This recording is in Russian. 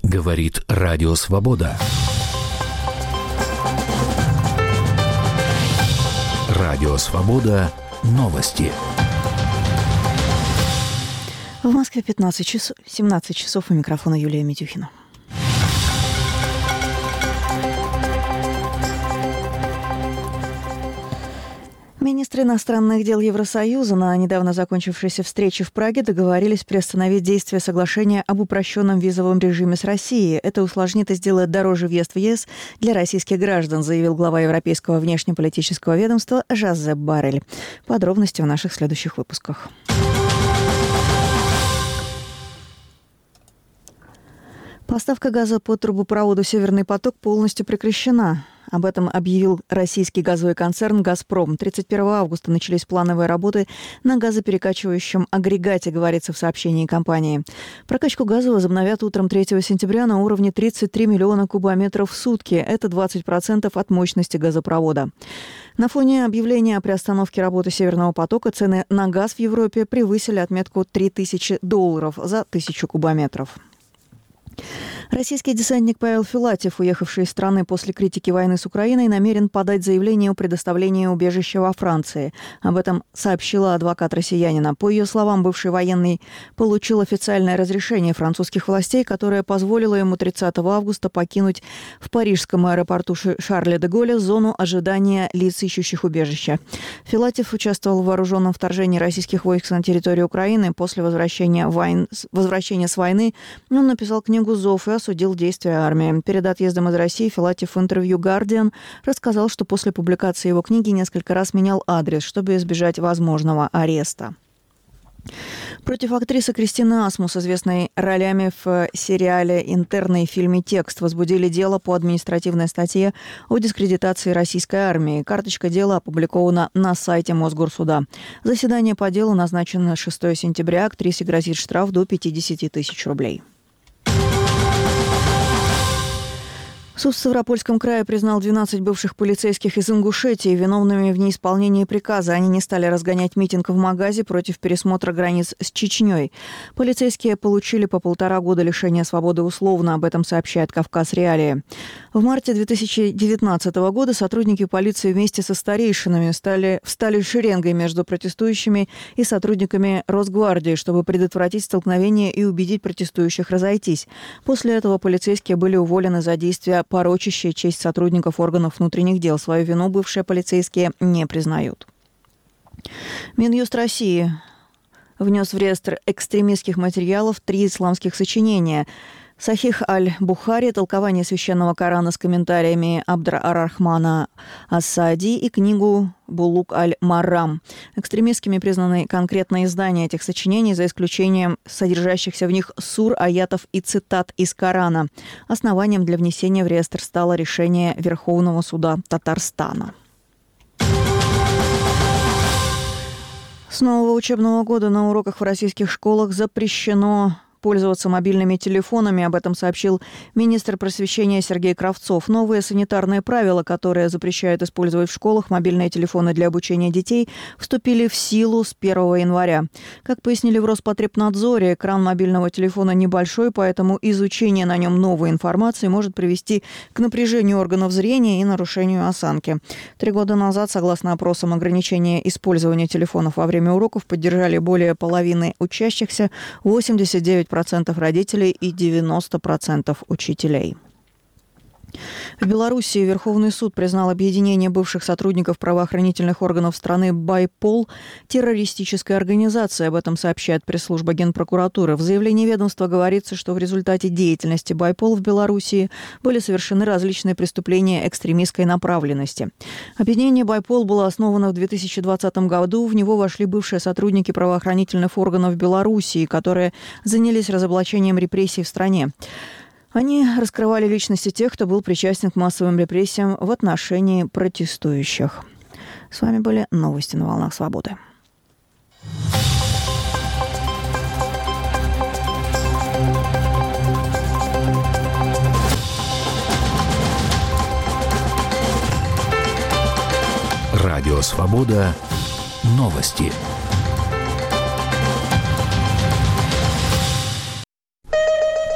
Говорит Радио Свобода. Радио Свобода. Новости. В Москве 17 часов. У микрофона Юлия Митюхина. Министры иностранных дел Евросоюза на недавно закончившейся встрече в Праге договорились приостановить действие соглашения об упрощенном визовом режиме с Россией. Это усложнит и сделает дороже въезд в ЕС для российских граждан, заявил глава Европейского внешнеполитического ведомства Жозеп Боррель. Подробности в наших следующих выпусках. Поставка газа по трубопроводу «Северный поток» полностью прекращена. Об этом объявил российский газовый концерн «Газпром». 31 августа начались плановые работы на газоперекачивающем агрегате, говорится в сообщении компании. Прокачку газа возобновят утром 3 сентября на уровне 33 миллиона кубометров в сутки. Это 20% от мощности газопровода. На фоне объявления о приостановке работы «Северного потока» цены на газ в Европе превысили отметку $3000 за 1000 кубометров. Российский десантник Павел Филатьев, уехавший из страны после критики войны с Украиной, намерен подать заявление о предоставлении убежища во Франции. Об этом сообщила адвокат россиянина. По ее словам, бывший военный получил официальное разрешение французских властей, которое позволило ему 30 августа покинуть в парижском аэропорту Шарля де Голля зону ожидания лиц, ищущих убежища. Филатьев участвовал в вооруженном вторжении российских войск на территорию Украины. После возвращения с войны он написал книгу «Зов» и осудил действия армии. Перед отъездом из России Филатьев в интервью «Гардиан» рассказал, что после публикации его книги несколько раз менял адрес, чтобы избежать возможного ареста. Против актрисы Кристины Асмус, известной ролями в сериале «Интерны» и фильме «Текст», возбудили дело по административной статье о дискредитации российской армии. Карточка дела опубликована на сайте Мосгорсуда. Заседание по делу назначено на 6 сентября. Актрисе грозит штраф до 50 тысяч рублей. Суд в Ставропольском крае признал 12 бывших полицейских из Ингушетии виновными в неисполнении приказа. Они не стали разгонять митинг в Магазе против пересмотра границ с Чечней. Полицейские получили по 1,5 года лишения свободы условно. Об этом сообщает «Кавказ Реалии». В марте 2019 года сотрудники полиции вместе со старейшинами встали шеренгой между протестующими и сотрудниками Росгвардии, чтобы предотвратить столкновение и убедить протестующих разойтись. После этого полицейские были уволены за действия, порочащие честь сотрудников органов внутренних дел. Свою вину бывшие полицейские не признают. Минюст России внес в реестр экстремистских материалов 3 исламских сочинения: «Сахих аль-Бухари», толкование священного Корана с комментариями Абд-ар-Рахмана ас-Саади и книгу «Булук аль-Маррам». Экстремистскими признаны конкретные издания этих сочинений, за исключением содержащихся в них сур, аятов и цитат из Корана. Основанием для внесения в реестр стало решение Верховного суда Татарстана. С нового учебного года на уроках в российских школах запрещено пользоваться мобильными телефонами. Об этом сообщил министр просвещения Сергей Кравцов. Новые санитарные правила, которые запрещают использовать в школах мобильные телефоны для обучения детей, вступили в силу с 1 января. Как пояснили в Роспотребнадзоре, экран мобильного телефона небольшой, поэтому изучение на нем новой информации может привести к напряжению органов зрения и нарушению осанки. 3 года назад, согласно опросам, ограничения использования телефонов во время уроков поддержали более половины учащихся, 89% родителей и 90% учителей. В Белоруссии Верховный суд признал объединение бывших сотрудников правоохранительных органов страны «Байпол» террористической организацией. Об этом сообщает пресс-служба Генпрокуратуры. В заявлении ведомства говорится, что в результате деятельности «Байпол» в Белоруссии были совершены различные преступления экстремистской направленности. Объединение «Байпол» было основано в 2020 году. В него вошли бывшие сотрудники правоохранительных органов Белоруссии, которые занялись разоблачением репрессий в стране. Они раскрывали личности тех, кто был причастен к массовым репрессиям в отношении протестующих. С вами были новости на волнах свободы. Радио Свобода. Новости.